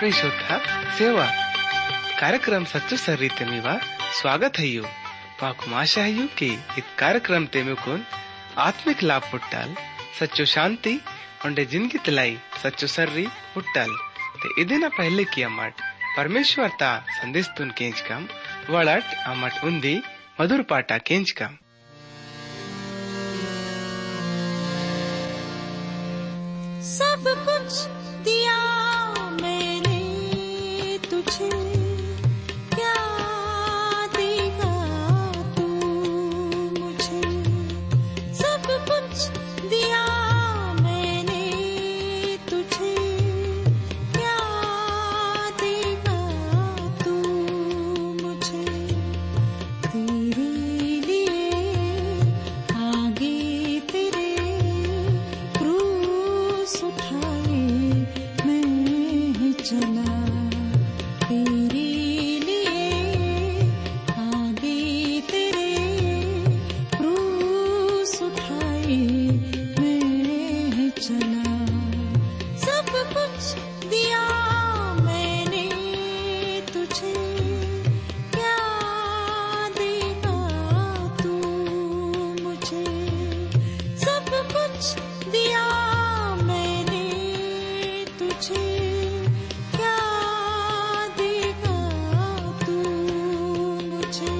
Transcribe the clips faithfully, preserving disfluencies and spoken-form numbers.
परिशुद्ध सेवा कार्यक्रम सच्चो सर्रीते मीवा स्वागत है यू पाकुम आशा है यू कि इत कार्यक्रम ते में कौन आत्मिक लाभ पुट्टाल सच्चो शांति उन्हें जिंदगी तलाई सच्चो सर्री पुट्टाल ते इदिना पहले की अमट परमेश्वर ता संदेश तुन केंच कम वड़ट अमट उन्दी मधुर पाटा केंच कम सब कुछ दिया मैंने तुझे, क्या देगा तू मुझे। सब कुछ दिया मैंने तुझे, क्या देगा तू मुझे। तेरे लिए आगे तेरे क्रूस उठाए मैं चला। तेरे लिए आगे तेरे क्रूस उठाए मैं चला। सब कुछ दिया मैंने तुझे, क्या देगा तू मुझे। सब कुछ दिया मैंने तुझे, क्या देगा तू मुझे।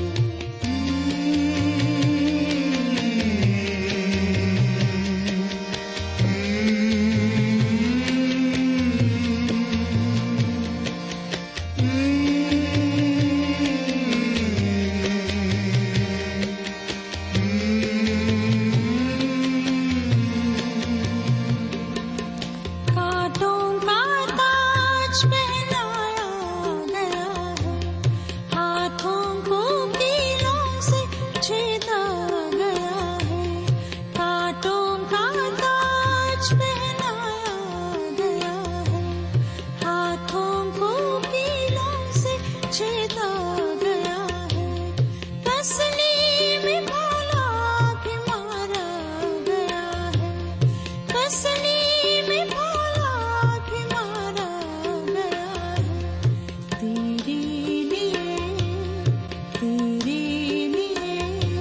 कांटों का ताज पहनाया गया है, हाथों को कीलों से छेदा गया है। कांटों का ताज पहनाया गया है, हाथों को कीलों से छेदा गया है। तस्लीम भोला के मारा गया है, तस्लीम भोला के मारा गया है। तेरे लिए तेरे लिए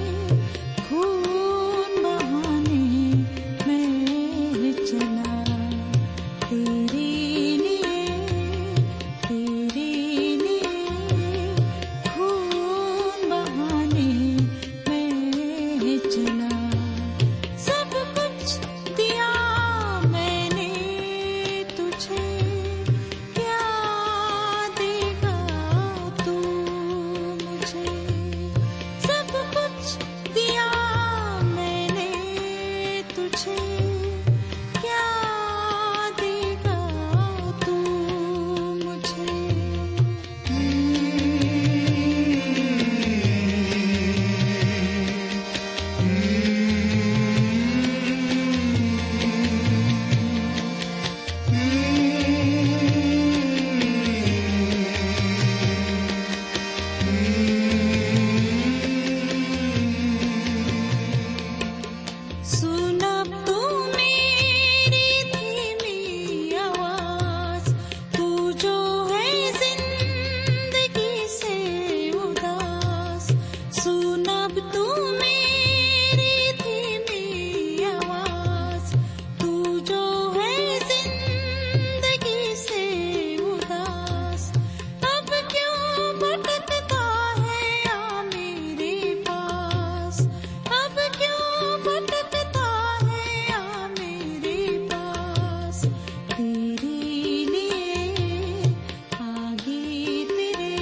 खून बहाने मैं चला। तेरे लिए तेरे लिए खून बहाने मैं चला। सब कुछ दिया मैंने तुझे, क्या देगा तू मुझे। सब कुछ दिया मैंने तुझे, क्या देगा तू मुझे। सुन अब तू मेरी धीमी आवाज, तू जो है जिंदगी से उदास। सुन अब तू मेरी धीमी आवाज, तू जो है जिंदगी से उदास। अब क्यों भटकता है आ मेरे पास, अब क्यों भटकता है आ मेरे पास। तेरे लिए आगे तेरे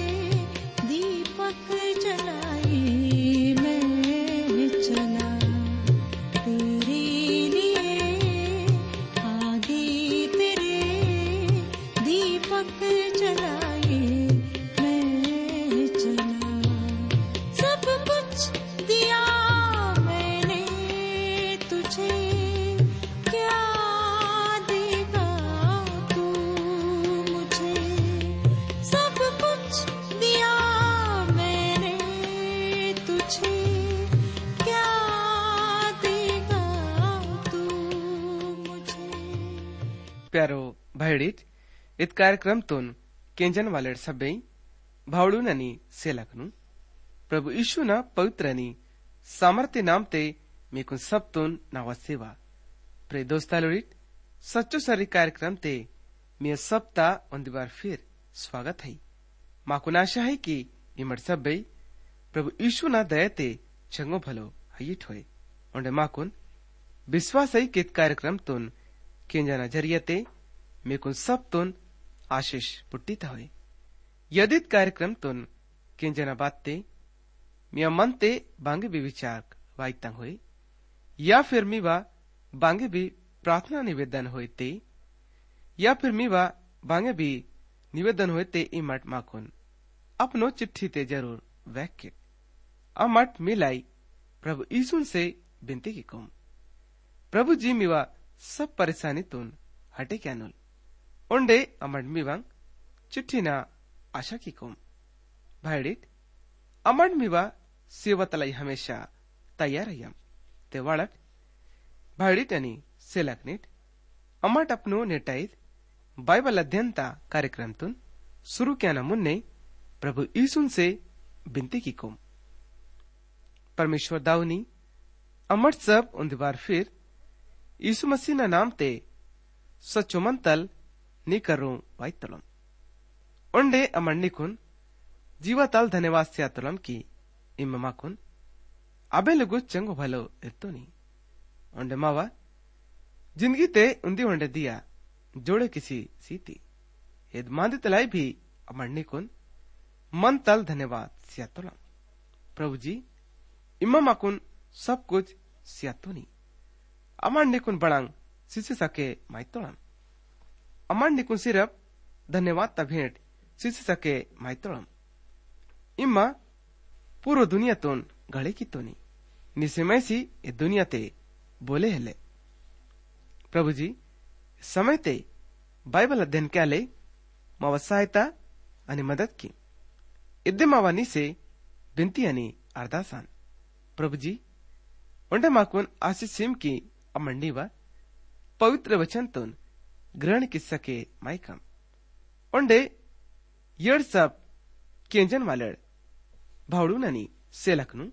दीपक जलाए मैं चला। तेरे लिए आगे तेरे दीपक जलाए मैं चला। सब कुछ दिया मैंने तुझे, क्या देगा तू मुझे। सब कुछ दिया मैंने तुझे, क्या देगा तू मुझे। प्यारो भाईड़ीज इत कार्यक्रम तुन केंजन वाले सभे भावड़ू ननी सेलकनु प्रभु यीशु न पवित्र नी सामर्थ्य नाम ते मेकुन सब तुन नावा सेवा प्रे दोस्ता लोड़ित सच्चो सरी कार्यक्रम ते मैं सप्ताह ಒಂದಿ बार फिर स्वागत है। माकुन आशा है कि इमर सभे प्रभु यीशु न दयते चंगो भलो हयिट होए और माकुन विश्वास है कि कार्यक्रम तुन केंजना जरियते मेकुन सब तुन आशीष पुट्टिता होए। यदि कार्यक्रम तुन केंजना बातते मिया मनते बांगे भी विचार वाइतंग होए या फिर मीवा बांगे भी प्रार्थना निवेदन होए ते या फिर मीवा बांगे भी निवेदन होए ते इमट माकुन अपनो चिट्ठी ते जरूर वैक्य अमट मिलाई प्रभु यीशु से बिनती की कुम प्रभु जी मीवा सब परेशानी तुन हटे क्या नुल उंडे अमट मीवांग चिट्ठी ना आशा की कुम भाईडित अमट मीवा सेवा तलाई हमेशा तैयार है ते वाड़क भाईडित यानी सेलकनिट अमट अपनो नेटाइद बाइबल अध्ययनता कार्यक्रम तुन शुरू क्या न मुन्ने प्रभु यीशु से बिनती की कुम परमेश्वर दाऊनी अमट सब उन बार फिर यीशु मसीह ना नाम ते सच्चो मंतल नी करूं वाइतलम उंडे अमर निकुन जीवाताल धन्यवाद से अतलम की इम्मा कुन अबे लगु चंगो भलो इतोनी उंडे मावा जिंदगी ते उन्दी उंडे दिया जोड़े किसी सीती यद मांदी तलाई भी अमर निकुन मन तल धन्यवाद से अतलम प्रभु जी इम्मा माकुन सब कुछ सियातोनी अमर निकुन बड़ांग सिसे सके माइतोलम अमर निकुन सिर्फ धन्यवाद तभेंट सिसे सके माइतोलम इम्मा पूरो दुनिया तोन घड़े की तोनी निसेमैसी ए दुनिया ते बोले हले प्रभु जी समय ते बाइबल अध्ययन क्या ले मावा सहायता आणि मदत की इद्दे मावा निसे बिनती आणि अरदासान प्रभु जी उंडे माकुन आशीष सिम की अमंडीवा पवित्र वचन तोन ग्रहण की सके माइकम उंडे यड सब केंजन वालड भावड़ू ननी सेलकनु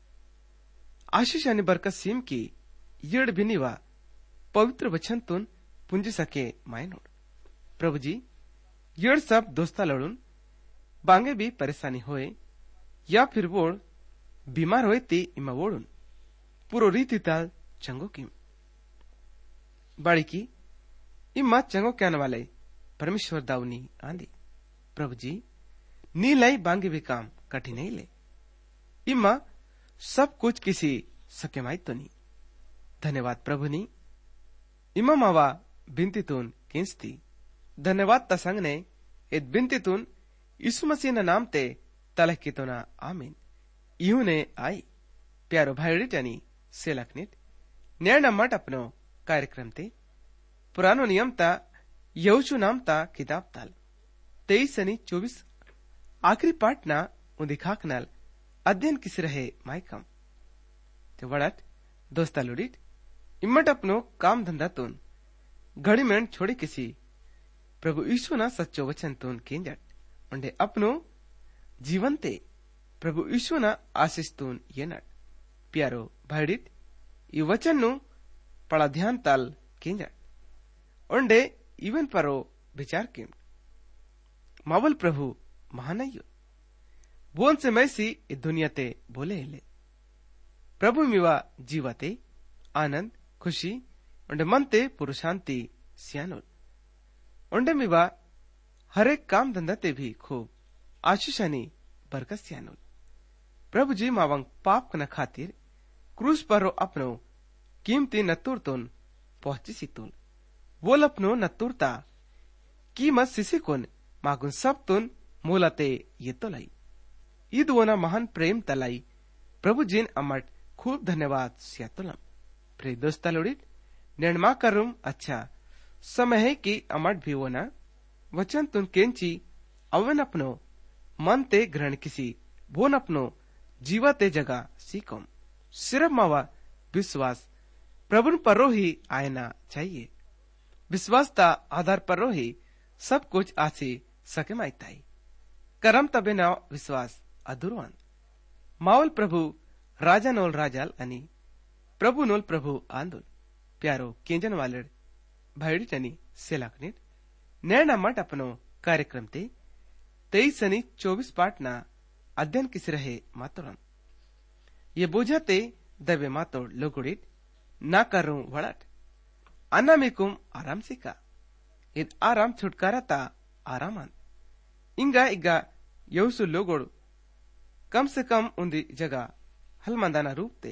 आशीष आणि बरकत सीम की यड बिनीवा पवित्र वचन तुन पुंजी सके मायनोड प्रभु जी यड सब दोस्ता लड़ून बांगे भी परेशानी होए या फिर वोड़ बीमार होए ती इमा वोड़ून पूरो रीति ताल चंगो की बाड़ी की इमा चंगो कहने वाले परमेश्वर दाऊनी आंदी प्रभु जी नी लाई बांगे भी काम कठिन नहीं ले इमा सब कुछ किसी सके माई तो नहीं धन्यवाद प्रभु नी इमा मावा बिनती तुन किंस्ती धन्यवाद तसंग ने इत बिनती तुन यीशु मसीह ना नाम ते तलह की तो ना आमीन इहू ने आई प्यारो भाईड़ी जानी सेलकनित न्याय नमट अपनो कार्यक्रम ते पुरानो नियम ता यहोशू नाम ता किताब ताल तेईस आणि चौबीस आखिरी पाठ ना उदिखाक नाल अध्ययन किसी रहे माइकम ते वड़त दोस्ता लुड़ित इम्मट अपनो काम धंधा तुन घड़ी मिनट छोड़ी किसी प्रभु यीशु ना सच्चो वचन तुन केंजट उंडे अपनो जीवन ते प्रभु यीशु ना आशीष तुन ये नट प्यारो भाईडित ई वचन नु पड़ा ध्यान ताल केंजट उंडे इवन परो विचार केम मावल प्रभु महानयो बोन से मैसी इस दुनिया ते बोले ले प्रभु मिवा जीवते आनंद खुशी उंडे मनते पुरु शांति सियानुल उंडे मिवा हरेक काम धंधा ते भी खूब आशीषानी बरकत सियानुल प्रभु जी मावंग पाप न खातिर क्रूस परो अपनो कीमती नतुर तुन पहुंची सितुल बोल अपनो नतुरता कीमत सिसी कुन मागुन सब तुन मूलते ये तो लाई ईद वोना महान प्रेम तलाई प्रभु जिन अमट खूब धन्यवाद सियातुलम प्रे दोस्ता लोड़ित निर्णमा करूम अच्छा समय है कि अमट भी वोना वचन तुन केंची अवन अपनो मन ते ग्रहण किसी बोन अपनो जीवा ते जगह सीखम सिर्फ मावा विश्वास प्रभु पर ही आयना चाहिए विश्वास ता आधार पर ही सब कुछ आसी सके माइताई करम तबे ना विश्वास अधुरवान मावल प्रभु राजा नोल राजाल अनि प्रभु नोल प्रभु आंदोल प्यारो केंजन वालड़ भाईडी टनी सेलाकनीट नैना मट अपनो कार्यक्रम ते तेईस सनी चौबीस पाठ ना अध्ययन किस रहे मातोरम ये बोझाते दबे मातोड़ लोगुड़ित ना करूं वड़ट अन्ना में कुम आराम सिका इत आराम छुटकारा ता आरामान इंगा इगा यौसु लोगोड़ कम से कम उन्दी जगह हलमंदाना रूप ते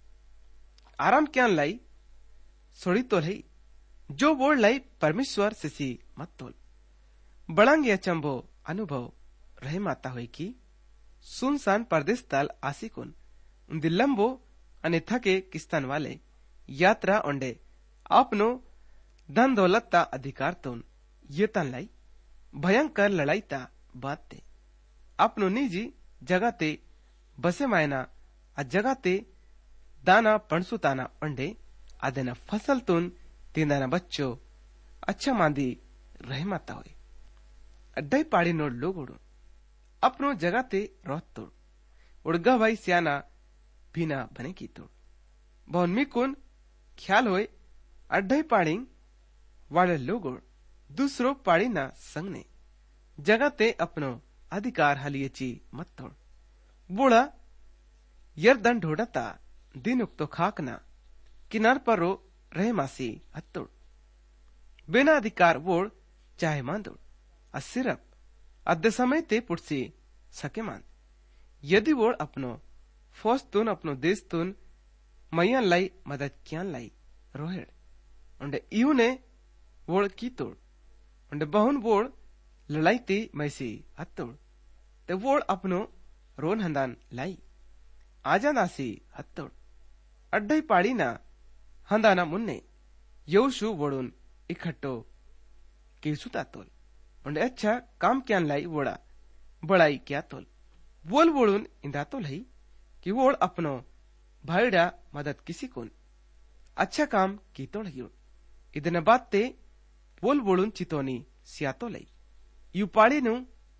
आराम क्या लाई सोड़ी तोल है जो बोल लाई परमेश्वर सिसी मत तोल बड़ांगे अचंबो अनुभव रहे माता हुई की सुनसान परदेश तल आसिकुन उन्दी लंबो अने थके किस्तान वाले यात्रा ओंडे आपनो धन दौलत ता अधिकार तोन ये तन लाई भयंकर लड़ाई ता बात ते अपनो निजी जगह ते बसे मायना आ जगह ते दाना पणसुताना ओंडे आदेना फसल तुन तींदाना बच्चो अच्छा मांदी रहे माता हुई अड्डाई पाड़ी नोड लोग उड़ो अपनो जगह ते रोत तोड़ उड़गा भाई सियाना भीना बने की तोड़ बहुन मिकुन ख्याल होए अड्डाई पाड़ी वाले लोग दूसरो पाड़ी ना संगने जगह ते अपनो अधिकार हलिए ची मत तोड़ बूढ़ा यरदन ढोड़ता दिन उक्तो खाकना किनार पर रो रहे मासी हत्तोड़ बिना अधिकार वोड़ चाहे मांदोड़ असिरप अद्दे समय ते पुटसी सके मान यदि वोड़ अपनो फौज तुन अपनो देश तुन मैया लाई मदद क्या लाई रोहेड़ उन्डे इहू ने वोड़ की तोड़ उन्डे बहुन वोड़ लड़ाई ती मैसी हत्तोड़ ते वोड़ अपनो रोन हंदान लाई आजादासी हत्तोड़ अड्डई पाड़ी ना हंदाना मुन्ने यौशु वोड़ुन इकट्ठो केसुता तोल उन्डे अच्छा काम क्या लाई वोड़ा बड़ाई क्या तोल बोल वोड़ुन इंदा तोल है कि वोड़ अपनो भाईडा मदद किसी कोन अच्छा काम की तोड़ ही इदन बात ते बोल वोड़ुन चितोनी सियातो लाई यू पाड़ी नु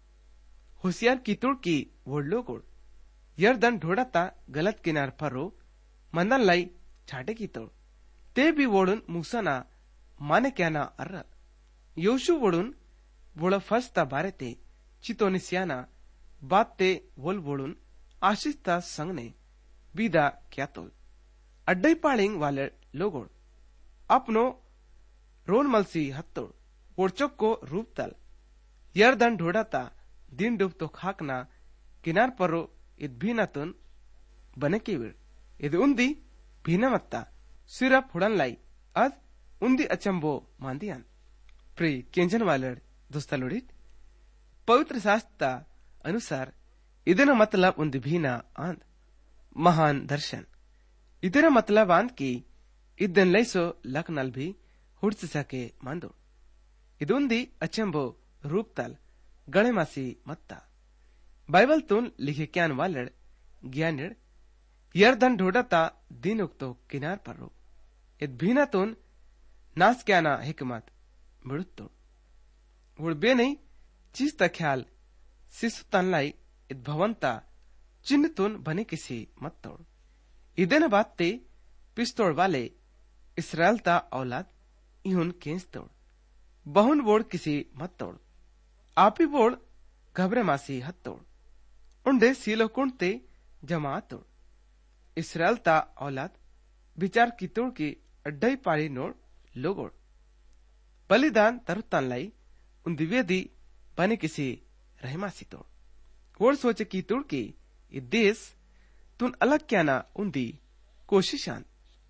होशियार की तोड़ की वोड़ लोगोड़ यरदन ढोड़ाता गलत किनार पर रो मंदन लाई छाटे की तोड़ ते भी वोड़ुन मूसना माने क्या ना अर्र योशु वोड़ुन वोड़ा फसता बारे ते चितोनी सियाना बात ते वोल वोड़ुन आशिस्ता संग ने बीदा क्या तोल अड्डई पाड़िंग वाले लोगोड़ अपनो रोन मलसी हत्तोड़ वोड़चोक को रूप तल यरदन ढोड़ाता दिन डूब तो खाकना किनार पर रो इत भीना तुन बने की विड़ इद उन्दी भीना मत्ता सिरा फुड़न लाई अद उन्दी अचंबो मांदियान प्री केंजन वालड़ दोस्तलुड़ित पवित्र शास्त्र अनुसार इदन मतलब उन्दी भीना आंद महान दर्शन इदन मतलब आंद की इदन लैसो लकनल भी हुड्स सके मांदो इदुंदी अचंबो रूप तल गणे मासी मत्ता बाइबल तुन लिखे क्यान वालड़ ज्ञानिड़ यरदन ढोड़ता दिन उक्तो किनार पर रो इत भीना तुन नास क्याना हिकमत मिड़ुत्तो उड़ बे नहीं चीज ता ख्याल शिशु तन लाई इत भवंता चिन्ह तुन बने किसी मत तोड़ इदन बात ते पिस्तौड़ वाले इसराइल ता औलाद इहुन केंस तोड़ बहुन बोड़ किसी मत तोड़ आपी बोड़ घबरे मासी हत तोड़ उन्डे सीलो कुंडते जमात तोड़ इसराइल ता औलाद विचार की तोड़ की अड्डई पाड़ी नोड़ लोगोड़ बलिदान तरुतान लाई उन दिव्यदी बने किसी रहमासी तोड़ वोड़ सोचे की तोड़ की ये देश तुन अलग क्या ना उन्दी कोशिशान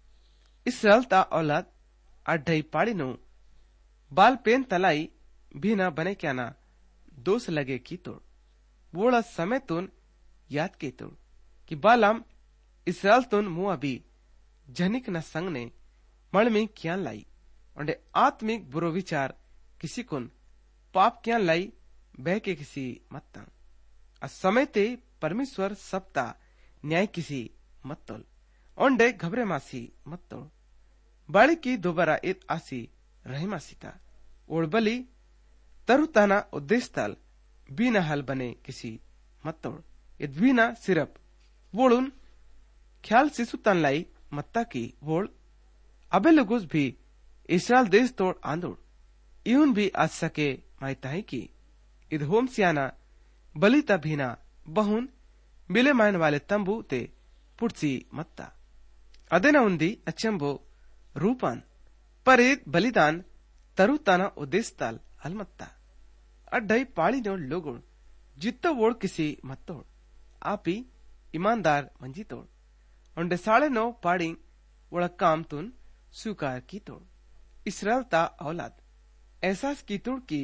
इसराइल ता औलाद अड्डई पाड़ी नो बाल पेन तलाई भी ना बने क्या ना दोष लगे की तोड़ वोड़ा समय तुन याद के तोड़ कि बालाम इसराइल तुन मुआ भी जनिक न संग ने मण में क्या लाई और आत्मिक बुरो विचार किसी कुन पाप क्या लाई बह के किसी मत्ता आ समय ते परमेश्वर सप्ता न्याय किसी मत तोल ओंडे घबरे मासी मत तोड़ बाड़ी की दोबारा इत आसी रहे मासी था ओड़ बली तरुताना उद्देश्य तल बीना हल बने किसी मत्तोड़ इद बीना सिर्फ वोड़ुन ख्याल शिशु तन लाई मत्ता की वोड़ अबे लुगुस भी इसराइल देश तोड़ आंदोड़ इहुन भी आज सके मायता है कि इद होम सियाना बलिता भीना बहुन मिले मायन वाले तंबू ते पुड़सी मत्ता अदेना उन्दी अचंबो रूपान परेद बलिदान तरुताना उद्देश्य तल अलमत्ता अड्डई पाड़ी नोड़ लोगोड़ जित्तो वोड़ किसी मत्तोड़ आपी ईमानदार मंजी तोड़ उन्डे साढ़े नौ पाड़ी वड़ा काम तुन स्वीकार की तोड़ इसराइल ता औलाद एहसास की तोड़ की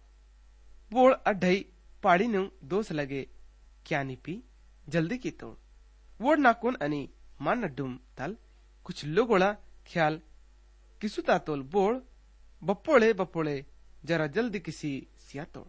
वोड़ अड्डई पाड़ी नु दोष लगे क्या निपी जल्दी की तोड़ वोड़ नाकुन अनि मान नड्डुम तल कुछ लोगोड़ा ख्याल किसु तातोल बोड़ बप्पोड़े बप्पोड़े जरा जल्दी किसी सिया तोड़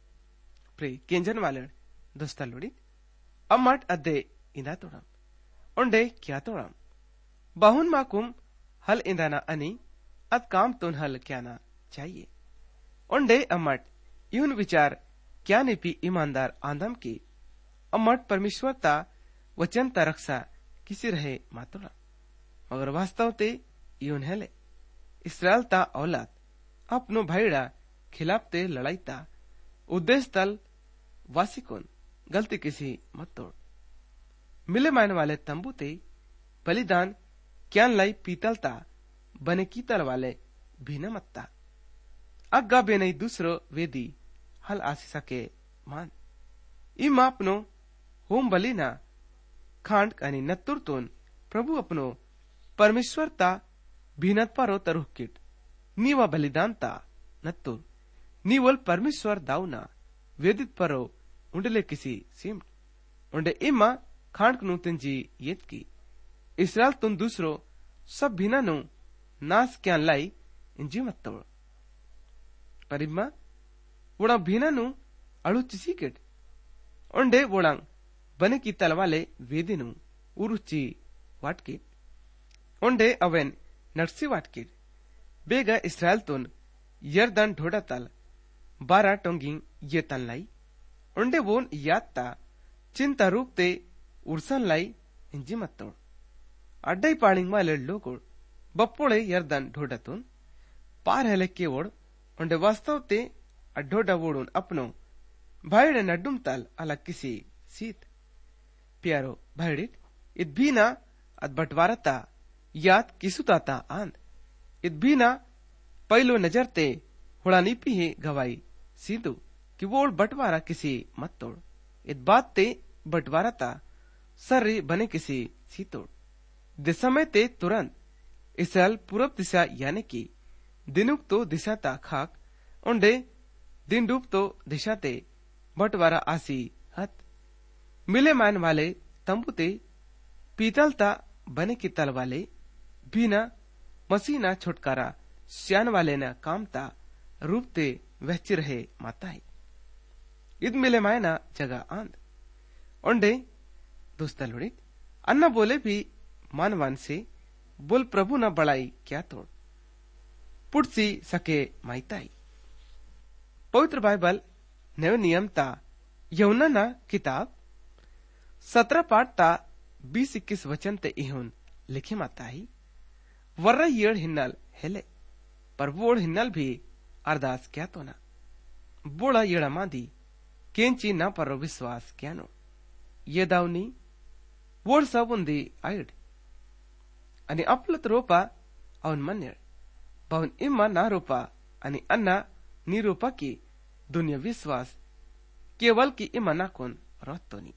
प्रे केंजन वाले दोस्ता लोड़ी अम्मट अद्दे इंदा तोड़म उन्डे क्या तोड़म बहुन माकुम हल इंदाना अनि अद काम तुन हल क्या ना चाहिए उन्डे अम्मट यून विचार क्या निपी ईमानदार आंदम की अम्मट परमेश्वर ता वचन ता रक्षा किसी रहे मातोड़ा मगर वास्तव ते यून हेले इसराइल ता औलाद अपनो भाईड़ा खिलाफ ते लड़ाई ता उद्देश्य तल वासिकुन गलती किसी मत तोड़ मिले मायने वाले तंबू ते बलिदान क्यान लाई पीतल ता बने कीतल वाले भीना मत्ता अग्गा बेनई दूसरो वेदी हल आसी सके मान इमा अपनो होम बलिना खांड आणि नत्तुरतून प्रभु अपनो परमेश्वर ता भीनत पारो तरुह किट नीवा बलिदान ता नत्तुर नीवल परमेश्वर दाऊना वेदित परो उंडले किसी सीम उंडे इमा खांड नु तिंजी येत की इसराइल तुम दूसरो सब भीना नु नास क्या लाई इंजी मत तोड़ पर इमा वोड़ा भीना नु अड़ु चिसी किट उंडे वोड़ांग बने की तलवाले वेदी नु उरुची वाटकिट उंडे अवेन नटसी वाटकिट बेगा इसराइल तुन यरदन ढोड़ा तल बारा टोंगिंग ये तन लाई उंडे वोन याद ता चिंता रूप ते उर्सन लाई इंजी मत तोड़ अड्डई पाड़िंग वाले लोगोड़ बप्पोड़े यरदन ढोड़तुन पार हेले के वोड़ उंडे वास्तव ते अड्डोडा वोड़ुन अपनो भाईड़े नड्डुम तल अलग किसी सीत प्यारो भाईड़िट इत भीना अद बटवारता याद किसुताता आंद इत भीना पहलो नजर ते हुड़ा नीपी ही गवाई सीधु कि वोड़ बटवारा किसी मत तोड़ इत बात ते बटवारा ता सर्री बने किसी सी तोड़ दिसमय ते तुरंत इसराइल पूरब दिशा यानी कि दिनुक तो दिशा ता खाक उंडे दिन डूब तो दिशा ते बटवारा आसी हत मिले मान वाले तंबू ते पीतल ता बने की तल वाले भीना मसीना छुटकारा श्यान वाले न काम ता रूप ते वहची रहे माता है इद मिले मायना जगह आंद उंडे दोस्ता लुड़ी अन्ना बोले भी मानवान से बोल प्रभु न बड़ाई क्या तोड़ पुड़सी सके माइताई पवित्र बाइबल नव नियम ता यौना ना किताब सत्रह पाठ ता बीस इक्कीस वचन ते इहुन लिखे माता ही वर्रा येड़ हिन्नल हेले पर वोड़ हिन्नल भी अरदास क्या तो ना बोड़ा येड़ा मादी केंची ना पर विश्वास क्या नो ये दावनी वोड़ सब उन्दी आयड अनि अपलत रोपा अवन मन्यर भवन इम्मा ना रोपा अनि अन्ना नी रोपा की दुनिया विश्वास केवल की इम्मा ना कोन रोतोनी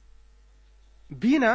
भीना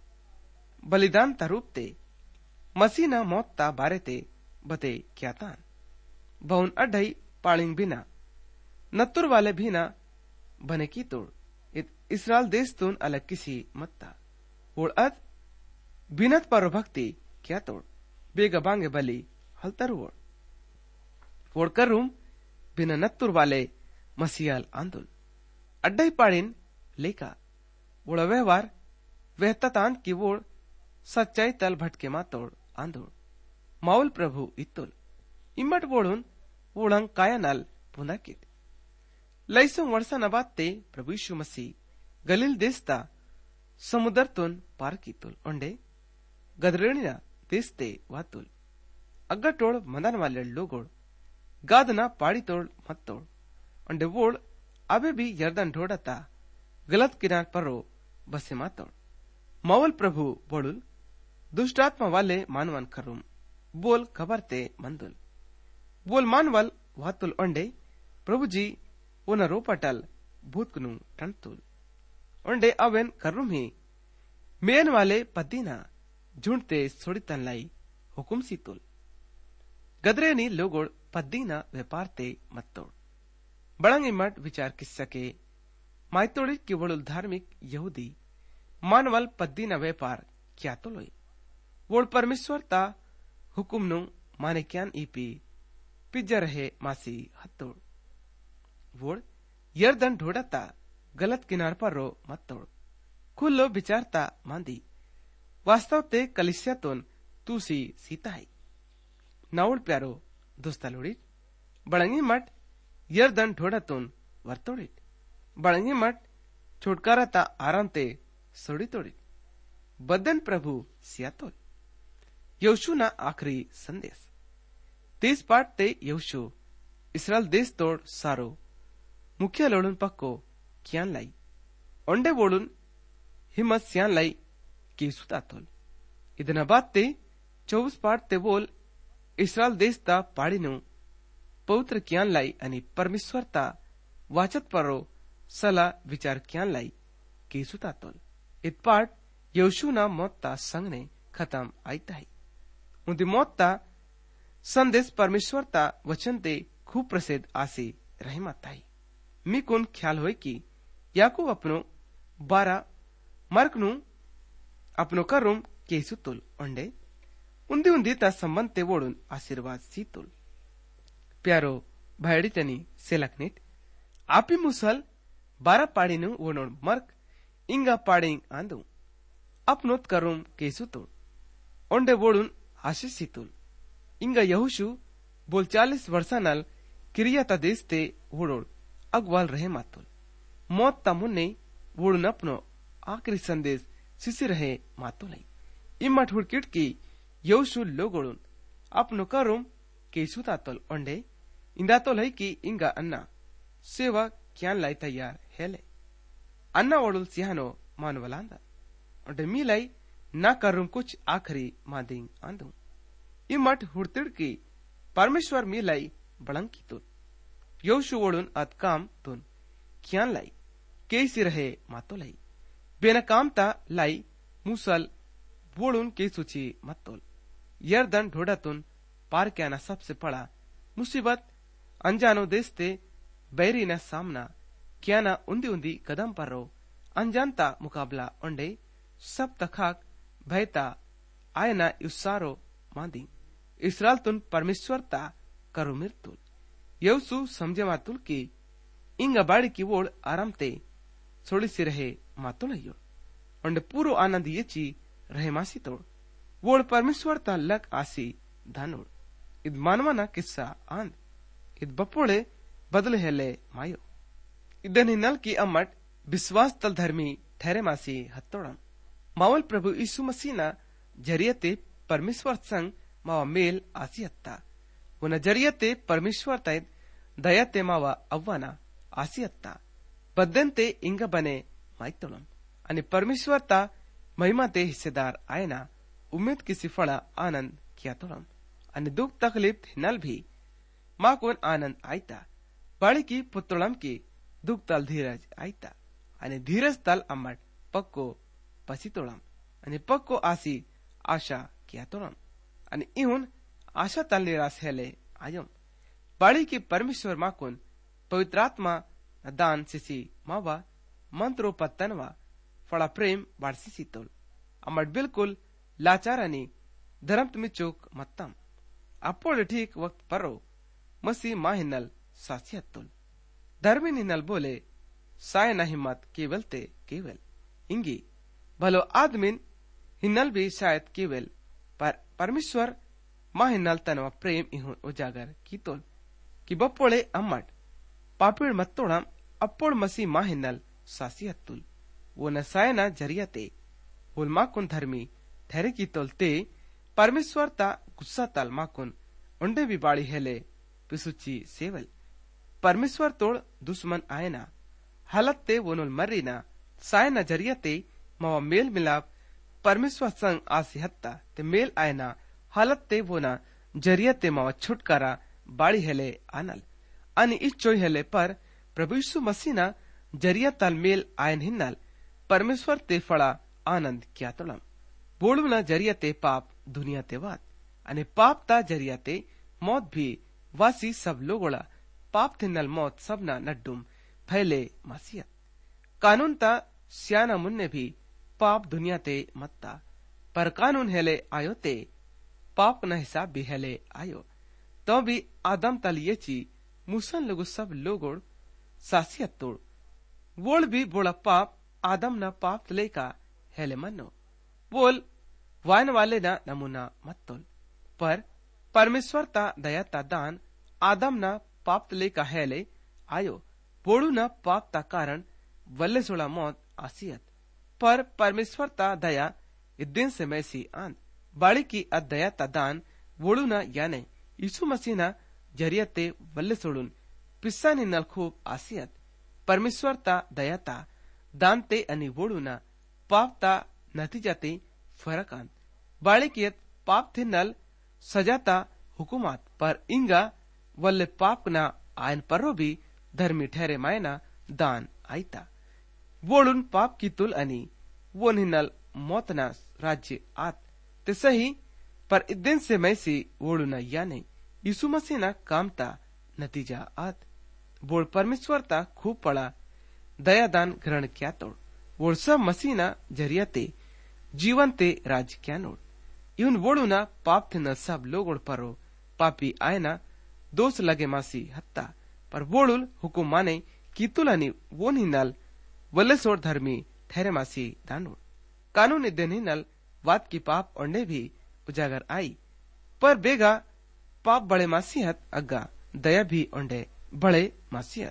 बलिदान ता रूप ते मसीना मौत ता बारे ते बते क्या तान भवन अढ़ई पालिंग बिना नत्तुर वाले भीना बने की तोड़ इत इसराइल देश तुन अलग किसी मत्ता और अद बिनत पर भक्ति क्या तोड़ बेगा बांगे बली हलतर वोड़ वोड़ कर रूम बिना नत्तुर वाले मसीहाल आंदोल अड्डई पाड़िन लेका वोड़ा व्यवहार वहतान की वोड़ सच्चाई तल भटके मा तोड़ आंदोड़ माउल प्रभु इत्तुल इम्मट वोड़ुन वोड़ंग काया नाल पुनाकित लईसों वर्षा नबाते प्रभु यीशु मसीह गलील देशता समुद्रतून पार कीतुल ओंडे गदरेणीना देशते वातुल अग्गटोळ मंदान वाले लोगोळ गादना पाड़ी तोड़ मत तोड़ ओंडे वोड़ अबे भी यर्दन ढोड़ता गलत किनार परो बसे मातोड़ मवल प्रभु बोलुल दुष्टात्मा वाले मानवन खरुम बोल खबरते मंदुल बोल मानवल वातुल ओंडे प्रभु जी उन रोपटल भूतकनु टंतुल ओंडे अवेन करुम ही मेन वाले पदीना झुंडते सोड़ितन लाई हुकुम सीतुल गदरेनी लोगोड़ पद्दीना व्यापारते मत्तोड़ बड़ंगी मठ विचार किस्सा के मायतोड़ी की वड़ुल धार्मिक यहूदी मानवल पद्दीना व्यापार क्या तो लोई वोड़ परमेश्वर ता हुकुम नु माने क्यान ईपी पिज्जा रहे मासी हत्तोड़ वोड़ यर्दन ढोड़ता गलत किनार पर रो मत्तोड़ खुल्लो विचारता मांदी वास्तव ते कलिस्यातोन तूसी सीता है नावड़ प्यारो दोस्ता लोड़ीट बड़ंगी मठ यर्दन ढोड़ातून वर्तोड़ीट बड़ंगी मठ छुटकारा ता आराम ते सोड़ी तोड़ीट बदन प्रभु सियातोल यहोशू ना आखरी संदेश तीस पाठ ते यहोशू इसराइल देश तोड़ सारो मुख्य लोड़न पक्को क्यान लाई ओंडे वोड़ुन हिम्मत स्यान लाई की सुतातोल इदना बात ते चौबीस पाठ ते बोल इसराइल देश ता पाड़ी नु पवित्र क्यान लाई अनि परमेश्वर ता वाचत परो सला विचार क्यान लाई की सुतातोल इत पाठ यहोशू ना मौत ता संग ने खत्म आईता है उन्दी मौत ता संदेश परमेश्वर ता वचन ते खूब प्रसिद्ध आसी रही माता है मी कुन ख्याल होय कि याकूब अपनो बारा मर्क नु अपनो करुम के सुतुल ओंडे उन्दी उन्दी ता संबंध ते वोड़ुन आशीर्वाद सीतुल प्यारो भाईड़ी तनी सेलकनिट आपी मुसल बारा पाड़ी नु वोनोड मर्क इंगा पाड़िंग आंदू अपनोत करुम के सुतुल ओंडे वोड़ुन आशीष सीतुल इंगा यहोशू बोल चालीस वर्षा नल किरिया ता देश ते वोड़ोड अगवाल रहे मातुल मौत ता मुन्ने वोड़ुन अपनो आखिरी संदेश सिसी रहे मातुल इम्मा ठुड़किट की यहोशू लोगोड़ुन अपनो करुम के सुतातोल ओंडे इंदातोल है कि इंगा अन्ना सेवा क्यान लाई तैयार हेले अन्ना वोड़ुल सिहानो मानवलांदा ओंडे मी लाई ना करुम कुछ आखरी मादिंग आंदू इमट हुड़तिड़ की परमेश्वर मी लाई बड़ंग की तुन यहोशू वोड़ुन अत काम तुन क्यान लाई केसी रहे मातो लाई बेना काम ता लाई मुसल वोड़ुन के सूची मत्तोल यर्दन ढोड़ातुन पार क्याना सबसे बड़ा मुसीबत अनजानो देश ते बैरी न सामना क्याना उन्दी उन्दी कदम पर रो अनजानता मुकाबला ओंडे सब तखाक भयता आयना युसारो मादी इसराइल तुन परमेश्वर ता करो मिर्तुल यहोशू समझे मातुल की इंगा बाड़ी की वोड़ आराम ते छोड़ी सी रहे मातुल अयो ओंडे पूरो आनंद ये ची रहे मासी तोड़ वोड़ परमेश्वर ता लग आसी धानोड़ इद मानवाना किस्सा आंद इद बपोड़े बदले हेले मायो इदन नल की अम्मट विश्वास तल धर्मी ठहरे मासी हत्तोड़म मावल प्रभु यीशु मसीह ना जरियते परमेश्वर संग मावा मेल आसी हत्ता उन जरियते परमेश्वर तैद दयाते मावा अव्वाना आसी हत्ता बद्दनते इंग बने माइतोड़म अनि परमेश्वर ता महिमा ते हिस्सेदार आयना उम्मीद किसी फड़ा आनंद किया तोड़म अनि दुख तकलीफ नल भी माँ कोन आनंद आईता बाड़ी की पुत्रोड़म की दुख तल धीरज आईता अनि धीरज तल अम्मट पक्को पसी तोड़म अनि पक्को आसी आशा किया तोड़म अनि इहुन आशा तल निराश हेले आयम बाड़ी की परमेश्वर माँ कोन पवित्रात्मा दान सिसी मावा मंत्रो पत्तनवा फड़ा प्रेम बाड़सी सीतोल अम्मट बिल्कुल लाचारानी धर्म तुम्हें चोक मत्तम अपोड़ ठीक वक्त परो मसी माँ हिन्नल सासियतुल धर्मी निन्नल बोले साय न हिम्मत केवल ते केवल इंगी भलो आदमिन हिन्नल भी शायद केवल पर परमेश्वर माँ हिन्नल तनवा प्रेम इहुन उजागर की तोल कि बपोड़े अम्मट पापिड़ मत्तोड़म अप्पोड़ मसी मा हिन्नल सासी हत्तुल वो नसायना जरियते बोल माकुन धर्मी ठहरे की तोलते परमेश्वर ता गुस्सा ताल माकुन उंडे भी बाड़ी हेले पिसुची सेवल परमेश्वर तोड़ दुश्मन आयना हालत ते वोनुल मर्रीना सायना जरियते मावा मेल मिलाप परमेश्वर संग आसी हत्ता ते मेल आयना हालत ते वोना जरियते मावा छुटकारा बाड़ी हेले आनल अनि इस चोई हेले पर प्रभु यीशु मसीना जरिया ताल मेल आयन हिन्नल परमेश्वर ते फड़ा आनंद क्या तोड़म बोलुना जरियते पाप दुनिया ते वात अनि पाप ता जरियते मौत भी वासी सब लोगोड़ा पाप थिन्नल मौत सबना नड्डुम फैले मसीहत कानून ता सियाना मुन्ने भी पाप दुनिया ते मत्ता पर कानून हेले आयो ते पाप न हिसाब भी हेले आयो तो भी आदम तल ये ची मुसन लोगो सब लोगोड़ सासियत तोड़ वोल भी बोला पाप आदम न पाप तले का हेले मनो बोल वायन वाले ना नमूना मत तोल पर परमेश्वर ता दया ता दान आदम न पाप तले का हेले आयो बोड़ू न पाप ता कारण वल्ले सोला मौत आसियत पर परमेश्वर ता दया इद्दिन से मैसी आन बाड़ी की अदया ता दान वोड़ू न याने यीशु मसीह न जरियते वल्ले सोडून पिस्सा निन्नल खूब आसियत परमेश्वर ता दया ता दानते अनि वोड़ू न पाप ता नतीजाते फरक आन बाड़ी की पाप थिन्नल सजाता हुकुमात पर इंगा वल्ले पाप ना आयन पर्रो भी धर्मी ठहरे मायना दान आईता वोड़ून पाप की तुल अनि वो निन्नल मौतना राज्य आत ते सही पर इद्दिन से मैसी वोड़ू न या नहीं यीशु मसीह ना कामता नतीजा आत बोल परमेश्वर ता खूब पड़ा दयादान ग्रहण क्या तोड़ बोल सब मसीह ना जरियते जीवन ते राज क्या नोड़ यून वोड़ू ना पाप थे न सब लोग परो पापी आयना दोष लगे मासी हत्ता पर वोड़ुल हुकुम माने कीतुलानी वो निनल वल्ले सोड़ धर्मी ठहरे मासी दानोड़ कानून इद्दे निनल वाद की पाप ओंडे भी उजागर आई पर बेगा पाप बड़े मासीहत अग्गा दया भी ओंडे बड़े मासीहत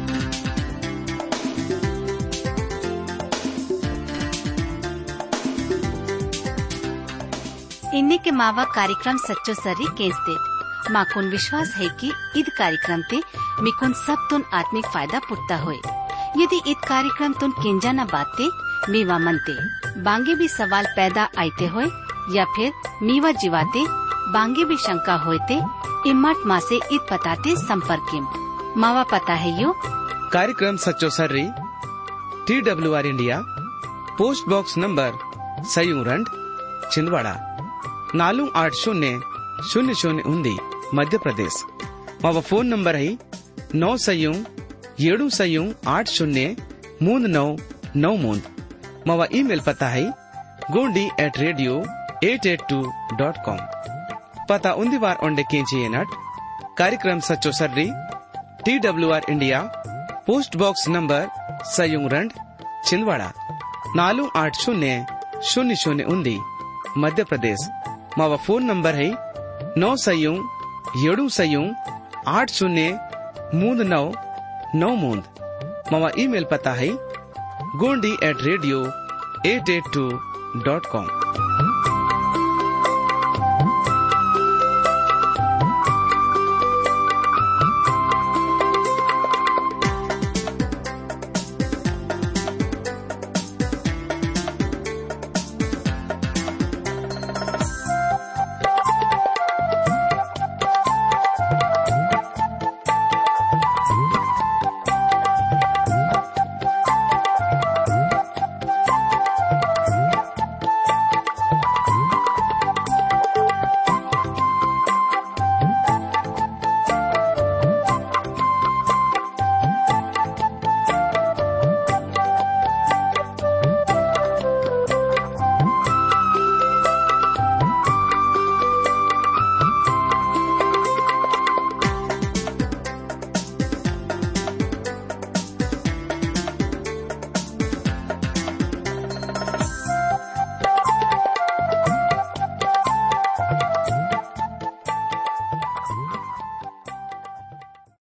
इन्ने के मावा कार्यक्रम सच्चो सर्री केस दे माकुन विश्वास है कि ईद कार्यक्रम ते मिकुन सब तुन आत्मिक फायदा पुटता होए यदि ईद कार्यक्रम तुन केंजा न बाते मीवा मनते बांगे भी सवाल पैदा आते होए या फिर मीवा जीवाते बांगे भी शंका होते इम्मत माँ से ईद पताते संपर्क मावा पता है यो कार्यक्रम सच्चो सर्री T W R India post box number सयूरंड छिंदवाड़ा नालू आठ शून्य शून्य शून्य उन्दी मध्य प्रदेश मावा फोन नंबर है नौ सयू येडू सयू आठ शून्य मूंद नौ नौ मूंद मावा ईमेल पता है Gondi at radio eight eight two dot com पता उन्दी बार ओंडे केंची नट कार्यक्रम सच्चो सर्री T W R India post box number सयूरंड छिंदवाड़ा नालू आठ शून्य शून्य शून्य उन्दी मध्य प्रदेश मावा फोन नंबर है नौ सयू येडू सयू आठ शून्य मूंद नौ नौ मूंद मावा ईमेल पता है Gondi at radio eight eight two dot com.